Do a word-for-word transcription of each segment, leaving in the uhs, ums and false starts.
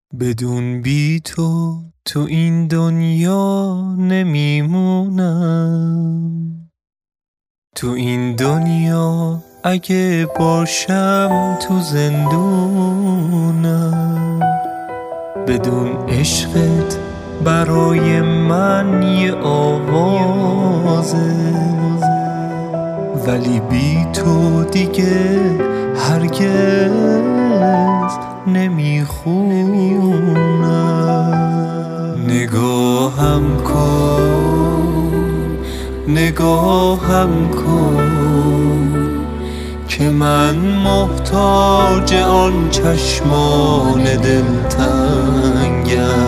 بدون بی تو تو این دنیا نمیمونم. تو این دنیا اگه باشم تو زندونم. بدون عشقت برای من یه آوازه، ولی بی تو دیگه هرگز نمیخونم. نگاهم کن نگاهم کن که من محتاج آن چشمان دلتنگم.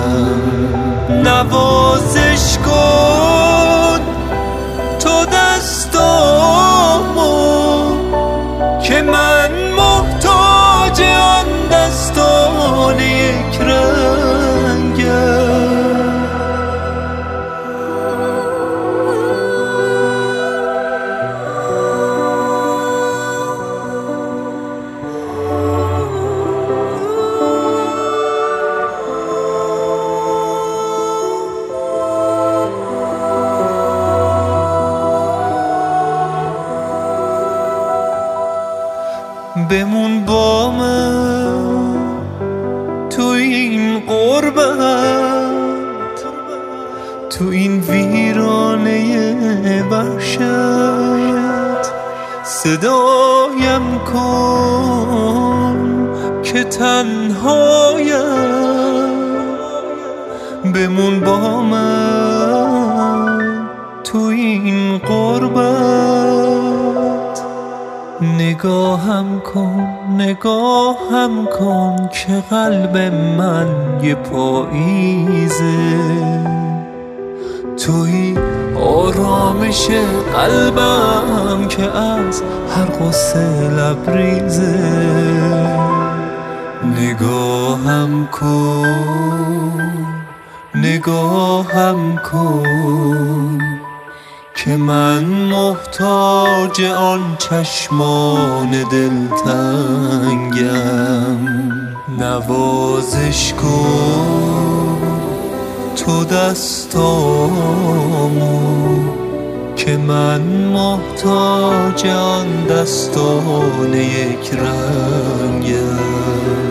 نوازش کن تو دستامو که من محتاج آن دستان یک رنگم. بمون با من تو این غربت، تو این ویرانه وحشت. صدایم کن که تنهایم. بمون با من تو این غربت. نگاهم کن نگاهم کن که قلب من یه پاییزه. توی آرامش قلبم که از هر غصه لبریزه. نگاهم کن نگاهم کن که من محتاج آن چشمان دلتنگم. نوازش کن تو دستامو که من محتاج آن دستان یک رنگم.